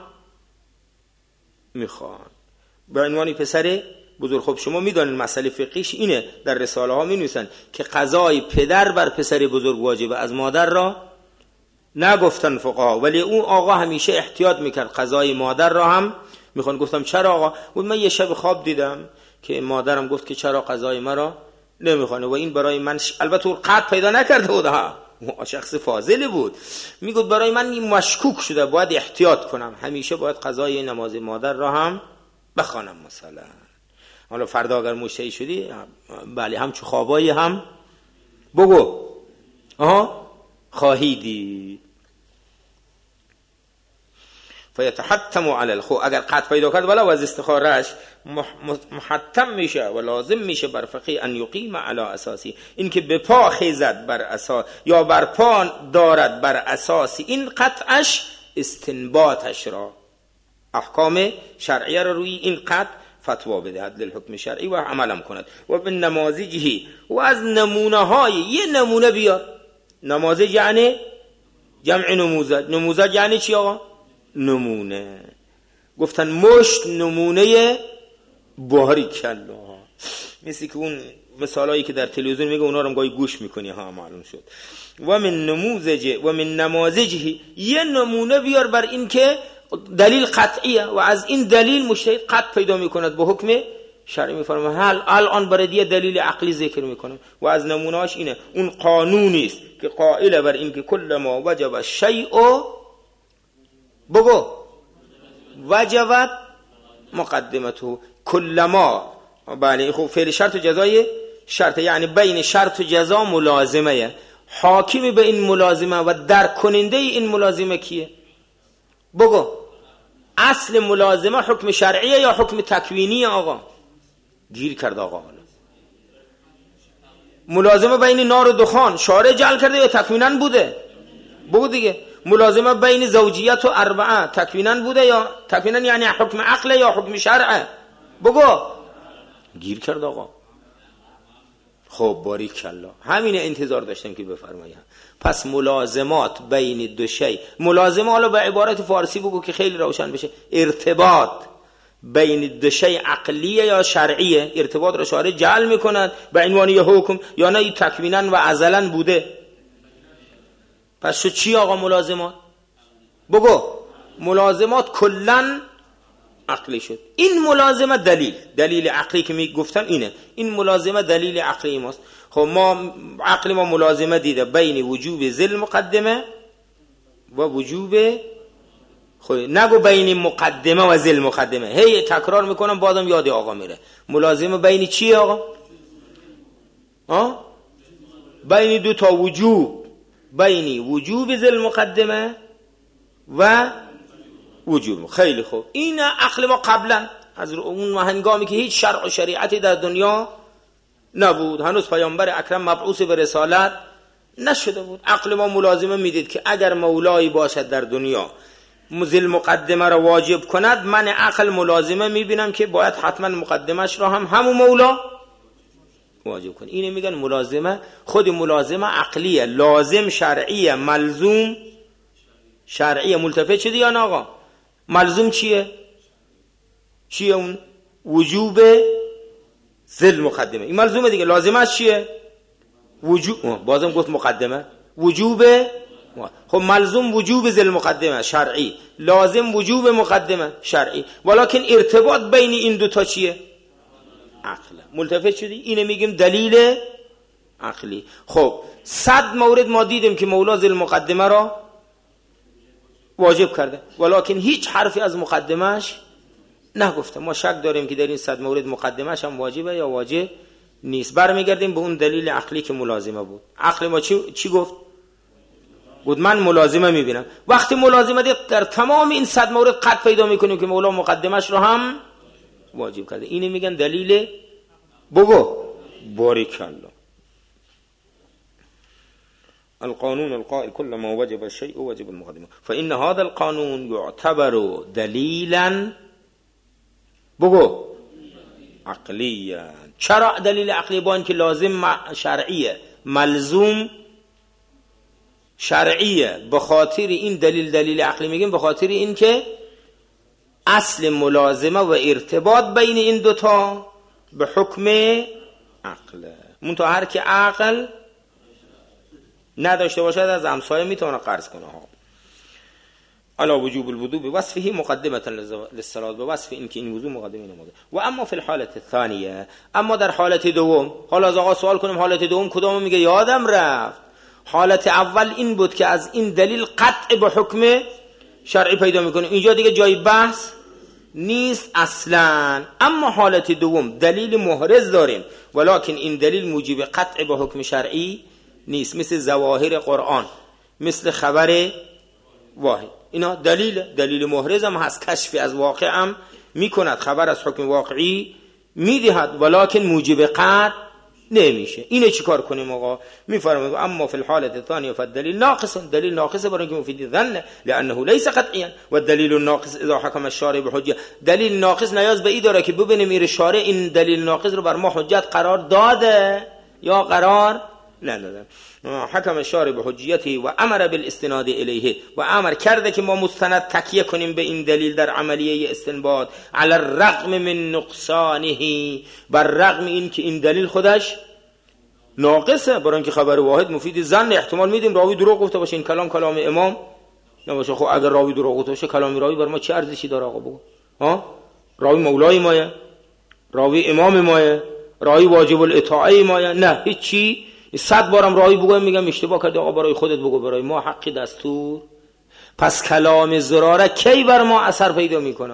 میخوان به عنوان پسر بزرگ. خب شما میدونید مسئله فقهیش اینه، در رساله ها مینویسن که قضای پدر بر پسر بزرگ واجبه، از مادر را نگفتن فقها، ولی اون آقا همیشه احتیاط میکرد قضای مادر را هم میخوان. گفتم چرا آقا؟ بود من یه شب خواب دیدم که مادرم گفت که چرا قضای مرا نمیخوانه و این برای من البته قد پیدا نکرده بود ها، شخص فاضلی بود، میگفت برای من این مشکوک شده، باید احتیاط کنم، همیشه باید قضای نماز مادر را هم بخوانم. مثلا حالا فردا اگر مشتری شدی بله همچو خوابایی هم بگو خواهی دید. فیتحتم علی الخو، اگر قطع پیدا کرد ولی از استخارش محتم میشه و لازم میشه بر فقیه ان یقیم علی اساسی، این که به پا خیزد بر اساس یا بر پا دارد بر اساسی این قطعش استنباطش را، احکام شرعیه را روی این قطع فتوا بدهد للحکم شرعی و عملم کند. و به نمازجه، و از نمونه های یه نمونه بیار. نمازج یعنی جمع نموذج. نموذج یعنی چی آقا؟ نمونه. گفتن مشت نمونه باریکالله، مثل که اون مثالایی که در تلویزیون میگه اونا رو هم گاهی گوش میکنی ها، معلوم شد. و من نموذج و من نمازجه، یه نمونه بیار بر این که دلیل قطعیه و از این دلیل مجتهد قطع پیدا میکند به حکم شرعی. میفرمه الان برای دیگه دلیل عقلی ذکر میکنه و از نمونهاش اینه اون قانونی است که قائل بر این که کل ما وجب الشیء بگو وجبت مقدمته، کل ما، بله خب فعل شرط و جزای شرط، یعنی بین شرط و جزا ملازمه، حاکمی به این ملازمه و درک کننده این ملازمه کیه؟ بگو اصل ملازمه حکم شرعیه یا حکم تکوینی آقا؟ گیر کرد آقا. ملازمه بین نار و دخان شارع جعل کرده یا تکویناً بوده؟ بگو دیگه. ملازمه بین زوجیت و اربعه تکویناً بوده یا تکویناً یعنی حکم عقل یا حکم شرعه؟ بگو. گیر کرد آقا. خب باریکالله، همین انتظار داشتم که بفرمایید. پس ملازمات بین دو شی، ملازمه حالا به عبارت فارسی بگو که خیلی روشن بشه، ارتباط بین دو شی عقلیه یا شرعیه، ارتباط را شارع جعل میکند به عنوان یه حکم یا نه تکویناً و ازلاً بوده. پس شو چی آقا ملازمات؟ بگو ملازمات کلاً عقلی شد. این ملازمه دلیل عقلی که میگفتم اینه، این ملازمه دلیل عقلی ماست. خب ما عقل ما ملازمه دیده بین وجوب ذل مقدمه و وجوب، خب نگو بین مقدمه و ذل مقدمه، هی تکرار میکنم بازم یاد آقا میره. ملازمه بین چی آقا؟ بین دو تا وجوب، بین وجوب ذل مقدمه و وجوب. خیلی خوب، این عقل ما قبلا از اون هنگامی که هیچ شرع و شریعتی در دنیا نبود، هنوز پیامبر اکرم مبعوث به رسالت نشده بود، عقل ما ملازمه میدید که اگر مولایی باشد در دنیا ذل مقدمه را واجب کند، من عقل ملازمه میبینم که باید حتما مقدمش را هم همون مولا واجب کنه. اینه میگن ملازمه. خود ملازمه عقلیه، لازم شرعیه، ملزوم شرعیه. ملتفت شدی یا نه آقا؟ ملزوم چیه اون؟ وجوب ذل مقدمه، این ملزومه دیگه. لازمه چیه؟ وجوب، بازم گفت مقدمه، وجوب. خب ملزوم وجوب ذل مقدمه شرعی، لازم وجوب مقدمه شرعی، ولکن ارتباط بین این دوتا چیه؟ عقله. ملتفت شدی؟ اینه میگیم دلیل عقلی. خب 100 مورد ما دیدیم که مولا ذل مقدمه را واجب کرده، ولکن هیچ حرفی از مقدمش نگفته. ما شک داریم که در این 100 مورد مقدمش هم واجبه یا واجب نیست. برمیگردیم به اون دلیل عقلی که ملازمه بود. عقل ما چی گفت؟ گفت من ملازمه میبینم. وقتی ملازمه دید در تمام این 100 مورد قطع پیدا میکنیم که مولا مقدمش رو هم واجب کرده. اینه میگن دلیل بگو باریکالله. القانون القائل كل ما وجب الشيء وجب المقدمه فإن هذا القانون يعتبر دلیلا بگو عقلیا. چرا دلیل عقلی؟ با اینکه لازم شرعیه، ملزوم شرعیه. به خاطر این دلیل عقلی میگیم، به خاطر این که اصل ملازمه و ارتباط بین این دوتا به حکم عقله. منتها هر که عقل نداشته باشد از همسایه میتونه قرض کنه ها. علا وجوب الوضوء بوصفه مقدمه للصلاه، به وصف این که این وضوء مقدمه نمازه. و اما فی الحالت الثانیه، اما در حالت دوم، حالا از آقا سوال کنیم حالت دوم کدوم؟ میگه یادم رفت حالت اول این بود که از این دلیل قطع به حکم شرعی پیدا میکنیم، اینجا دیگه جای بحث نیست اصلا. اما حالت دوم دلیل محرز داریم ولکن این دلیل موجب قطع به حکم شرعی نیست، مثل ظواهر قرآن، مثل خبر واحد. اینا دلیل محرز هم هست، کشف از واقع هم میکند، خبر از حکم واقعی میدهد ولکن موجب قطع نمیشه. اینه چی کار کنیم آقا؟ میفرماید اما فی الحالت الثانیه فالدلیل ناقص، دلیل ناقصه برای اینکه مفید ظن لانه ليس قطعیا و الدلیل الناقص اذا حکم الشارع بحجه. دلیل ناقص نیاز به این داره که ببینیم این شارع این دلیل ناقص رو بر ما حجت قرار داده یا قرار نداده. حکم الشارع بحجیته و امر بالاستناد الیه، و امر کرده که ما مستند تکیه کنیم به این دلیل در عملیه استنباط، علی الرغم من نقصانه، بر رغم این که این دلیل خودش ناقصه، برای اینکه خبر واحد مفید ظن، احتمال میدیم راوی دروغ گفته باشه، این کلام امام نباشه. خب اگر راوی دروغ گفته باشه کلام راوی بر ما چه ارزشی داره آقا؟ بگو راوی مولای مایه، راوی امام مایه، راوی واجب الاطاعه مایه؟ نه هیچی. 100 بارم راوی بگم میگم اشتباه کردی آقا، برای خودت بگو، برای ما حقی دستور. پس کلام زراره کی بر ما اثر پیدا میکنه؟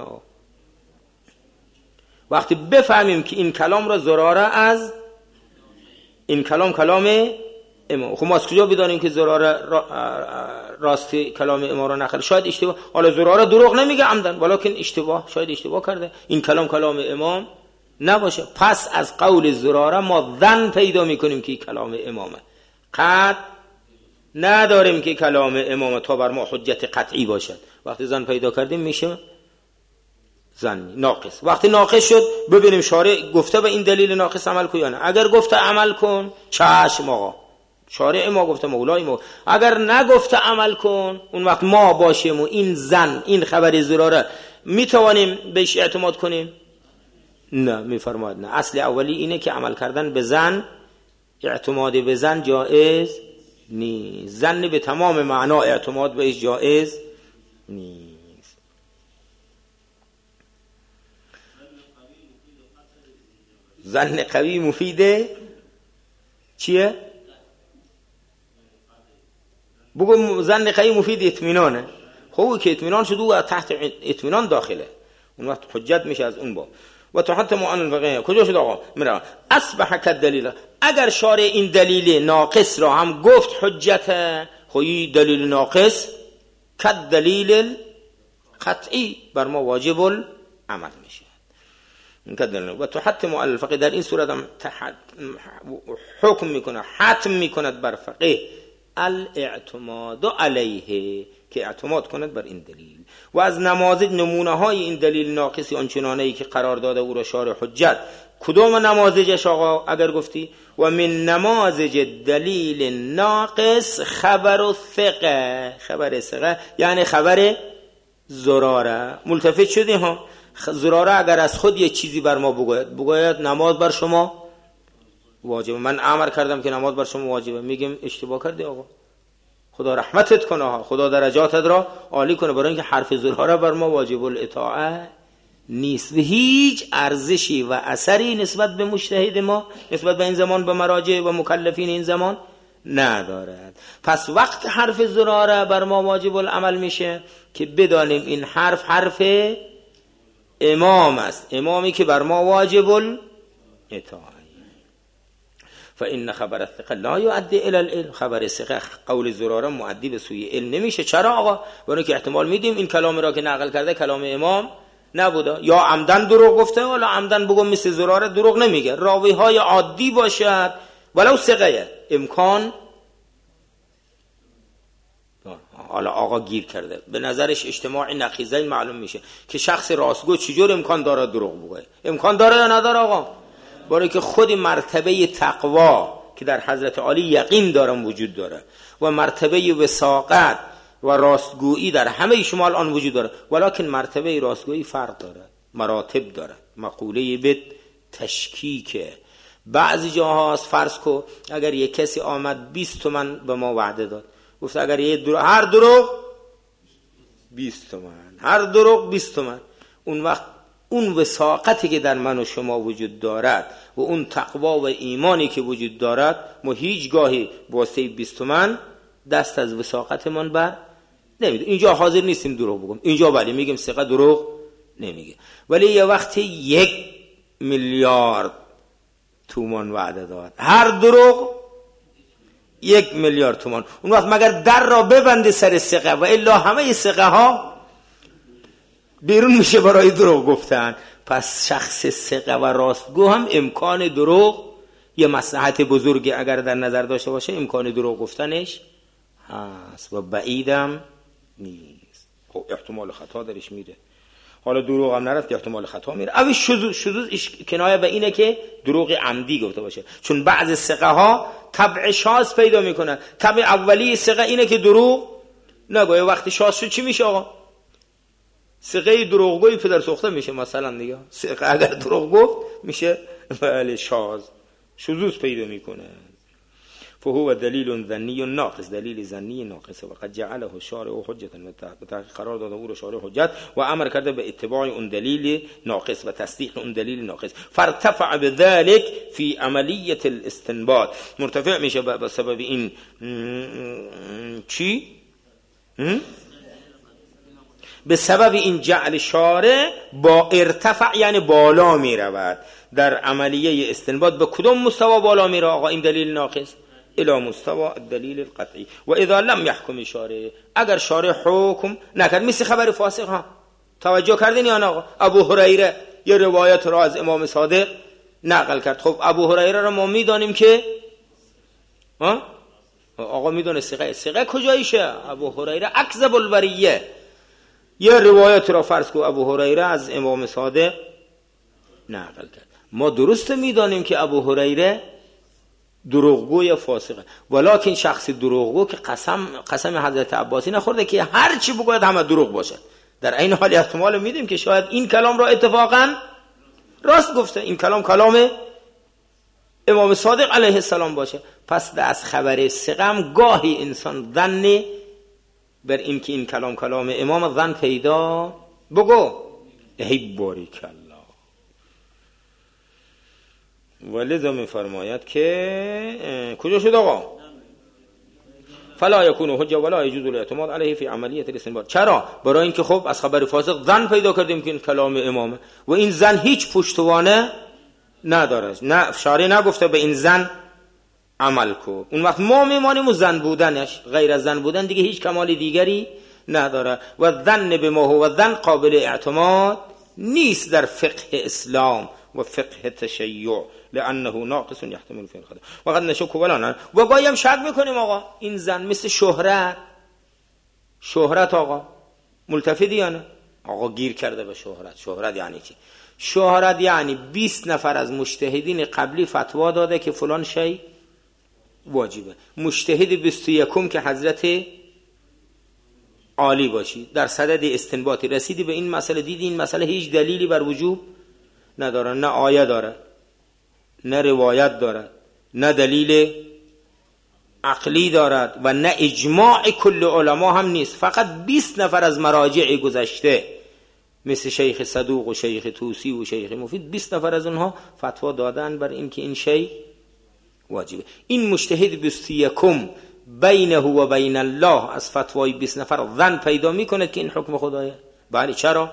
وقتی بفهمیم که این کلام را زراره از این کلام امام. خب ما از کجا بدانیم که زراره راستی کلام امام را نقل؟ شاید اشتباه، حالا زراره دروغ نمیگه عمدن ولکن اشتباه، شاید اشتباه کرده، این کلام امام نباشه. پس از قول زراره ما ظن پیدا میکنیم که کلام امامه، قطع نداریم که کلام امامه تا بر ما حجت قطعی باشد. وقتی ظن پیدا کردیم میشه ظن ناقص. وقتی ناقص شد ببینیم شارع گفته به این دلیل ناقص عمل کن یا نه. اگر گفته عمل کن چشم آقا، شارع ما گفته، مولای ما. اگر نگفته عمل کن، اون وقت ما باشیم و این ظن، این خبر زراره میتوانیم بهش اعتماد کنیم؟ نه، میفرماید نه. اصل اولی اینه که عمل کردن به ظن، اعتماد به ظن جائز نیست. ظن به تمام معنا اعتماد بهش جائز نیست. ظن قوی مفیده چیه؟ بگو ظن قوی مفید اطمینانه. خب که اطمینان شد و تحت اطمینان داخله، اون وقت حجت میشه از اون باب. و تحتم عن الفقیه کجا شد آقا؟ میرم اصبح کالدلیل. اگر شارع این دلیل ناقص را هم گفت حجت، خوی دلیل ناقص کالدلیل قطعی بر ما واجب العمل میشه. و تحتم عن الفقیه، در این صورت هم حکم میکنه، حتم میکند بر فقیه الاعتماد علیه، که اعتماد کند بر این دلیل. و از نماذج نمونه های این دلیل ناقصی آنچنانه‌ای که قرار داده او را شارع حجت، کدوم نماذجش آقا اگر گفتی؟ و من نماذج دلیل ناقص خبر الثقه. خبر ثقه یعنی خبر زراره. ملتفت شدی ها؟ زراره اگر از خود یه چیزی بر ما بگوید نماز بر شما واجبه، من امر کردم که نماز بر شما واجبه، میگیم اشتباه کردی آقا، خدا رحمتت کنه، خدا درجاتت را عالی کنه، برای اینکه حرف زراره بر ما واجب الاطاعه نیست و هیچ ارزشی و اثری نسبت به مجتهد ما، نسبت به این زمان، به مراجع و مکلفین این زمان ندارد. پس وقت حرف زراره بر ما واجب العمل میشه که بدانیم این حرف امام است، امامی که بر ما واجب الاطاعه. فإن خبر الثقة لا يؤدي إلى العلم. خبر ثقه قول زراره مؤدی به سوی علم نمیشه. چرا آقا؟ برای که احتمال میدیم این کلام را که نقل کرده کلام امام نبوده، یا عمدن دروغ گفته، ولا عمدن بگم مثل زراره دروغ نمیگه، راوی های عادی باشد ولو ثقه، امکان حالا آقا گیر کرده، به نظرش اجتماعی نقیضین معلوم میشه که شخص راستگو چجور امکان داره دروغ بگه؟ امکان داره یا نداره آقا؟ برای که خود مرتبه تقوا که در حضرت علی یقین دارم وجود داره و مرتبه وثاقت و راستگویی در همه شما الان وجود داره، ولکن مرتبه راستگویی فرق داره، مراتب داره. مقوله به تشکیکه. بعضی جاهاست فرض کو اگر یک کسی آمد 20 تومن به ما وعده داد، گفت اگر هر دروغ 20 تومن، هر دروغ 20 تومن، اون وقت اون وثاقتی که در من و شما وجود دارد و اون تقوا و ایمانی که وجود دارد، ما هیچ گاهی واسه 20 تومن دست از وثاقتمان بر نمیده. اینجا حاضر نیستیم دروغ بگم، اینجا ولی میگیم ثقه دروغ نمیگه. ولی یه وقتی 1 میلیارد تومان وعده داد، هر دروغ 1 میلیارد تومان، اون وقت مگر در را ببنده سر ثقه و الا همه ثقه ها بیرون میشه برای دروغ گفتن. پس شخص ثقه و راستگو هم امکان دروغ، یه مصلحت بزرگی اگر در نظر داشته باشه، امکان دروغ گفتنش هست و بعیدم نیست. خب احتمال خطا درش میره، حالا دروغ هم نرفت که احتمال خطا میره. اوی شذوذ کنایه به اینه که دروغ عمدی گفته باشه، چون بعض ثقه ها طبع شاذ پیدا میکنن. طبع اولی ثقه اینه که دروغ نگه، وقتی شاذ شد چی میشه آقا؟ ثقه دروغگوی پدر سوخته میشه مثلا دیگه. ثقه اگر دروغ گفت میشه بله شاذ، شذوذ پیدا میکنه. فهو دلیل ظنی ناقص، دلیل ظنی ناقصه. وقد جعله الشارع حجة، و قرار داده او رو شارع حجت و امر کرده به اتباع اون دلیل ناقص و تصدیق اون دلیل ناقص. فارتفع بذلك فی عملیه الاستنباط، مرتفع میشه به سبب این چی؟ به سبب این جعل شارع با ارتفع یعنی بالا می رود در عملیه استنباط. به کدوم مستوى بالا می رود آقا این دلیل ناقص؟ الى مستوى الدلیل القطعی. و اذا لم يحكم شارع، اگر شارع حکم نکرد، مثل خبر فاسق ها، توجه کردین یا نه آقا؟ ابو هریره یه روایت را از امام صادق نقل کرد. خب ابو هریره را ما میدانیم که آقا میدونه ثقه کجایشه؟ ابو هریره اکذب البریه. یه روایت را فرض کو ابو هریره از امام صادق نقل کرد، ما درست میدانیم که ابو هریره دروغگو یا فاسقه، ولکن شخص دروغگو که قسم حضرت عباسی نخورده که هر چی بگوید همه دروغ باشد، در این حال احتمال میدیم که شاید این کلام را اتفاقا راست گفته، این کلام امام صادق علیه السلام باشه. پس از خبر ثقه گاهی انسان ظن بر این که این کلام امام ظن پیدا بگو ای باریک الله. ولذا میفرماید که کجا شد آقا؟ فلا یکون حجه ولا یجوز الاعتماد علیه فی عملیه الاستنباط. چرا؟ برای اینکه خب از خبر فاسق ظن پیدا کردیم که این کلام امامه و این ظن هیچ پشتوانه نداره، نه شارع نگفته به این ظن عمل کو. اون وقت ما میمانیم و ظن بودنش، غیر از ظن بودن دیگه هیچ کمال دیگری نداره. و ظن به ما هو ظن قابل اعتماد نیست در فقه اسلام و فقه تشیع، لانه ناقص یحتمل فی الخطا. وقد نشک ولا نه، و گاهی شک میکنیم آقا این ظن مثل شهرت آقا ملتفتی یا نه؟ آقا گیر کرده به شهرت یعنی چی؟ شهرت یعنی 20 نفر از مجتهدین قبلی فتوا داده که فلان شی واجبه، مجتهد 21 که حضرت عالی باشی در صدد استنباطی رسیدی به این مسئله، دیدی این مسئله هیچ دلیلی بر وجوب نداره، نه آیه داره، نه روایت دارد، نه دلیل عقلی دارد و نه اجماع کل علما هم نیست، فقط 20 نفر از مراجع گذشته مثل شیخ صدوق و شیخ توسی و شیخ مفید، 20 نفر از اونها فتوا دادن بر این که این شی واجبه. این مجتهد 21 بینه و بین الله از فتوای 20 نفر ظن پیدا میکنه که این حکم خدایه. بله چرا؟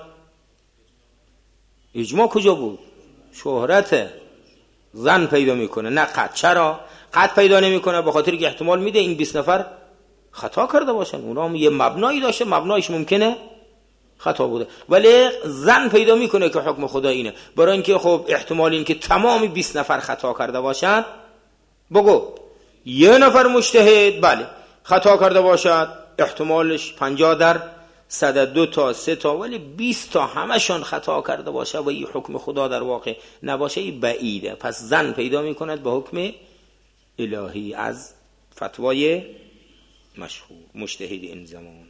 اجماع کجا بود؟ شهرت ظن پیدا میکنه نه قطع. چرا؟ قطع پیدا نمیکنه به خاطر که احتمال میده این 20 نفر خطا کرده باشن، اونا هم یه مبنایی داشته، مبنایش ممکنه خطا بوده، ولی ظن پیدا میکنه که حکم خدا اینه. برای اینکه خب احتمال این که تمامی 20 نفر خطا کرده باشن، بگو یه نفر مجتهد بله خطا کرده باشد احتمالش 50%، 2 تا 3 تا، ولی 20 تا همشون خطا کرده باشه و این حکم خدا در واقع نباشه، این بعیده. پس ظن پیدا میکند به حکم الهی از فتوای مشهور مجتهد این زمان.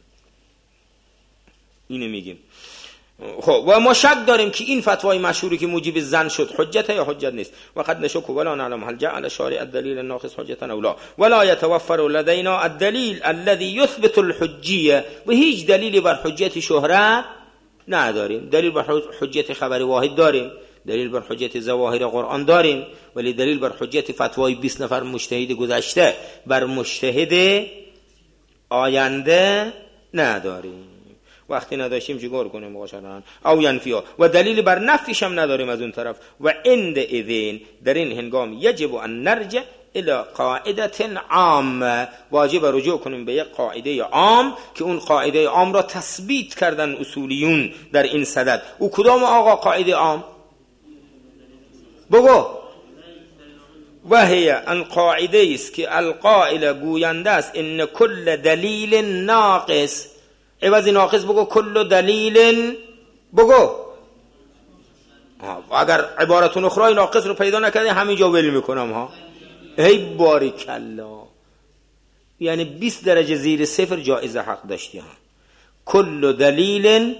اینو میگیم. خب و ما شک داریم که این فتوای مشهوری که موجب ظن شد حجت یا حجت نیست. وقد نشک ولا نعلم هل جعل شارع الدلیل الناقص حجتا او لا ولا يتوفر لدينا الدلیل الذي يثبت الحجیه. و هیچ دلیلی بر حجت شهرت نداریم. دلیل بر حجت خبر واحد داریم، دلیل بر حجت ظواهر قرآن داریم، ولی دلیل بر حجت فتوای 20 نفر مجتهد گذشته بر مجتهد آینده نداریم. وقتی نداشتیم چیکار کنیم مباشرن او ینفیا، و دلیل بر نفیش هم نداریم از اون طرف. و عند اذن در این هنگام یجب ان نرجع الى قاعده عامه، واجب رجوع کنیم به یک قاعده عام که اون قاعده عام را تثبیت کردن اصولیون در این صدد. او کدام آقا قاعده عام؟ بگو. و هی ان قاعده است که القائل گوینده است ان کل دلیل ناقص، عوضی ناقص بگو کل دلیل بگو. اگر عبارتون اخرای ناقص رو پیدا نکردی همینجا ول میکنم ها. ای باریکلا، یعنی 20 درجه زیر صفر جایزه حق داشتی ها. کل دلیل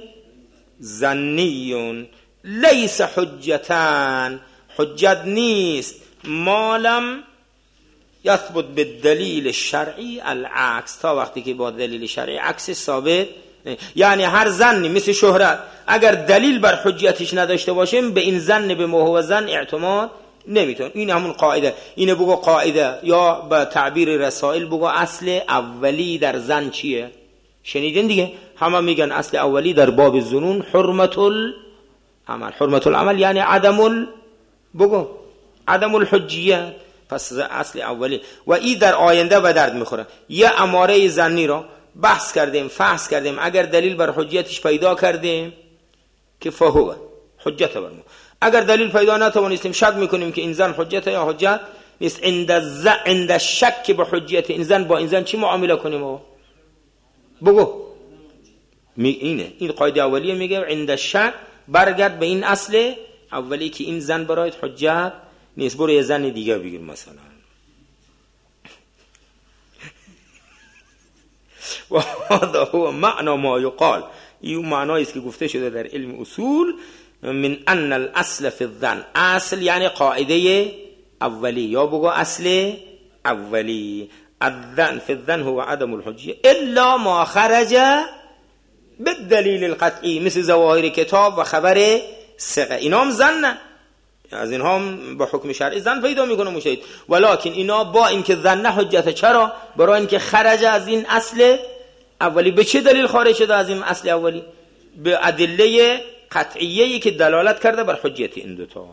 ظنی لیس حجتان، حجت نیست مالم یثبت بالدلیل شرعی العکس، تا وقتی که با دلیل شرعی عکس ثابت. یعنی هر ظنی مثل شهرت اگر دلیل بر حجتش نداشته باشیم به این ظن به ما هو ظن اعتماد نمیتون. این همون قاعده. اینه بگو قاعده، یا به تعبیر رسائل بگو اصل اولی در ظن چیه؟ شنیدین دیگه؟ همه میگن اصل اولی در باب ظنون حرمت العمل. حرمت العمل یعنی بگو عدم الحجیه. پس اصل اولی و این در آینده به درد میخوره. یه اماره ظنی را بحث کردیم، فحص کردیم، اگر دلیل بر حجتش پیدا کردیم که فهو حجت بر ما. اگر دلیل پیدا نتوانستیم شک میکنیم که این ظن حجت یا حجت نیست. عند شک به حجت این ظن با این ظن چی معامله کنیم؟ بگو. اینه این قاعده اولیه میگه عند شک برگرد به این اصل اولی که این ظن برایت حجت نیست. برو یه ظن دیگه بگیر مثلا. و هذا هو معنی ما یقال، این معنایی است که گفته شده در علم اصول من ان الاصل فی الظن. اصل یعنی قاعده اولی، یا بگو اصل اولی. الظن فی الظن هو عدم الحجیه الا ما خرج بالدلیل القطعی، مثل ظواهر کتاب و خبر ثقه. اینا هم ظنن، از اینها هم با حکم شرعی ظن پیدا میکنه مجتهد، ولکن اینا با اینکه ظن حجت. چرا؟ برای اینکه خرج از این اصل اولی. به چه دلیل خارج شده از این اصل اولی؟ به ادله قطعیه‌ای که دلالت کرده بر حجت این دوتا.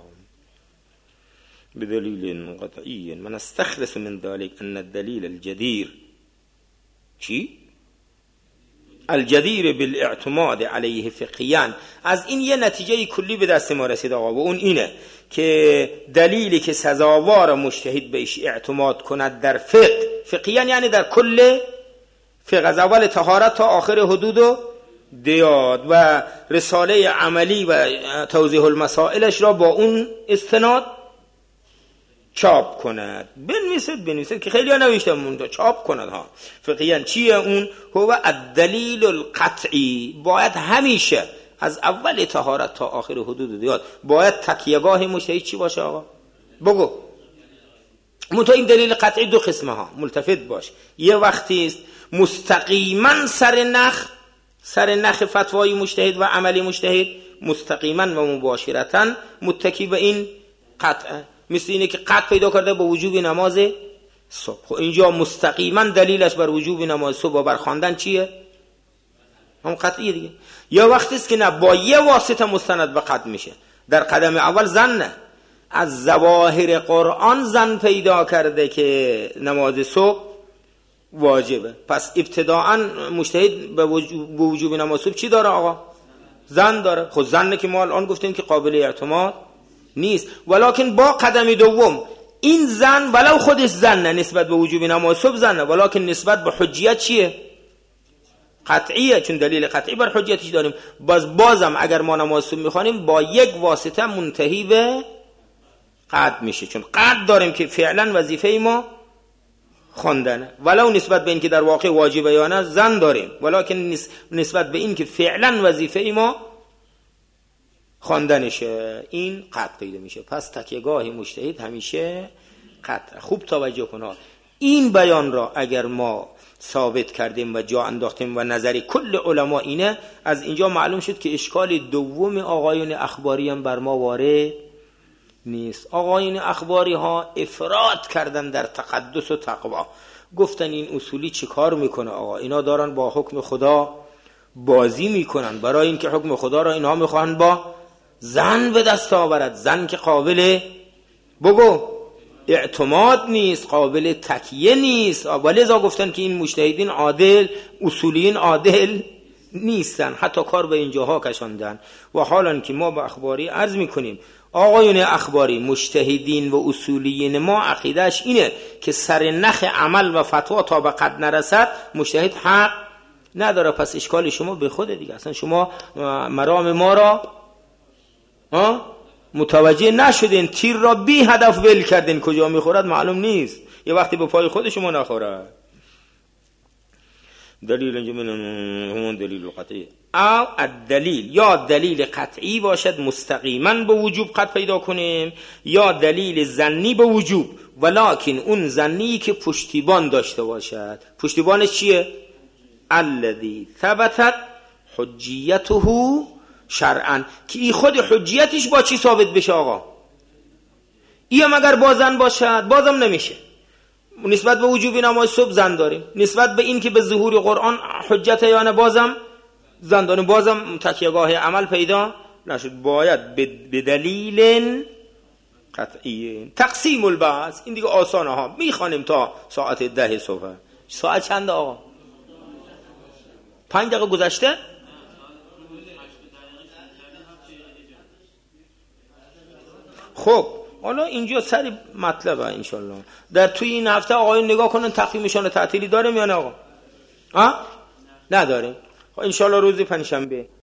بدلیل قطعی من استخلص من ذلك ان الدلیل الجدیر چی؟ الجدیر بالاعتماد علیه فقهیاً. از این یه نتیجه کلی به دست ما رسید آقا، و اون اینه که دلیلی که سزاوار مجتهد بهش اعتماد کند در فقهیاً یعنی در کل فقه، از اول طهارت تا آخر حدود و دیاد، و رساله عملی و توضیح المسائلش را با اون استناد چاپ کند. بنویسد که خیلی ها نوشته مونده، چاپ کند ها. فقهیاً چیه اون؟ هو الدلیل القطعی. باید همیشه از اول طهارت تا آخر حدود دیاد باید تکیهگاه مجتهد چی باشه آقا؟ بگو. منتها این دلیل قطعی دو قسمه ها، ملتفت باش. یه وقتی است مستقیما سر نخ فتوای مجتهد و عملی مجتهد، مستقیما و مباشرتا متکی به این قطعه، مثل اینه که قطع پیدا کرده با وجوب نماز صبح. خب اینجا مستقیما دلیلش بر وجوب نماز صبح و بر خواندن چیه؟ هم قطعیه دیگه. یا وقتی است که نه، با یه واسطه مستند به قطع میشه. در قدم اول ظن از ظواهر قرآن ظن پیدا کرده که نماز صبح واجبه، پس ابتداءً مجتهد به وجوب نماز صبح چی داره آقا؟ ظن داره. خود ظنه که ما الان گفتیم که قابل اعتماد نیست، ولکن با قدم دوم این ظن ولو خودش ظنه نسبت به وجوب نماز صبح ظنه، ولکن نسبت به حجیت چیه؟ قطعیه، چون دلیل قطعی بر حجیتش داریم. بازم اگر ما نماز صبح میخوانیم با یک واسطه منتهی به قطع میشه، چون قطع داریم که فعلا وظیفه ما خواندنه، ولو نسبت به این که در واقع واجبه یا نه زن داریم، ولکن نسبت به این که فعلا وظیفه ما خواندنشه، این قطع پیدا میشه. پس تکیهگاه مجتهد همیشه قطع. خوب توجه کن، این بیان را اگر ما ثابت کردیم و جا انداختیم و نظری کل علما اینه، از اینجا معلوم شد که اشکال دوم آقایون اخباری هم بر ما وارد نیست. آقایون اخباری ها افراط کردن در تقدس و تقوا، گفتن این اصولی چی کار میکنه آقا، اینا دارن با حکم خدا بازی میکنن، برای اینکه حکم خدا را اینها میخوان با زن به دست آورد، زن که قابل بگو اعتماد نیست، قابل تکیه نیست، ولذا گفتن که این مجتهدین عادل، اصولیین عادل نیستن، حتی کار به اینجاها کشاندن. و حالا که ما با اخباری عرض میکنیم آقایون اخباری مجتهدین و اصولیین ما عقیدهش اینه که سر نخ عمل و فتوا تا به قد نرسد مجتهد حق نداره. پس اشکال شما به خود دیگه، اصلا شما مرام ما را متوجه نشدین، تیر را بی هدف ول کردین، کجا میخورد معلوم نیست، یه وقتی به پای خود شما نخورد. دلیل اینجا همون دلیل قطعی او الدلیل، یا دلیل قطعی باشد مستقیما به وجوب قد پیدا کنیم، یا دلیل ظنی به وجوب، ولکن اون ظنی که پشتیبان داشته باشد. پشتیبانش چیه؟ الذی ثبتت حجیته شرعا، که این خود حجیتش با چی ثابت بشه آقا؟ این اگر با زن باشد بازم نمیشه. نسبت به وجوب نماز صبح زن داریم، نسبت به این که به ظهور قرآن حجت یا نه بازم زن داریم، بازم تکیهگاه عمل پیدا نشد. باید به دلیل قطعی. تقسیم البعض این دیگه آسانه ها، میخوانیم تا ساعت 10 صبح. ساعت چند آقا؟ 5 دقیقه گذشته؟ خب حالا اینجا سری مطلبه انشالله. در توی این هفته آقایون نگاه کنن تقویمشان تعطیلی داریم یا نه آقا؟ نداریم. خب انشالله روز پنجشنبه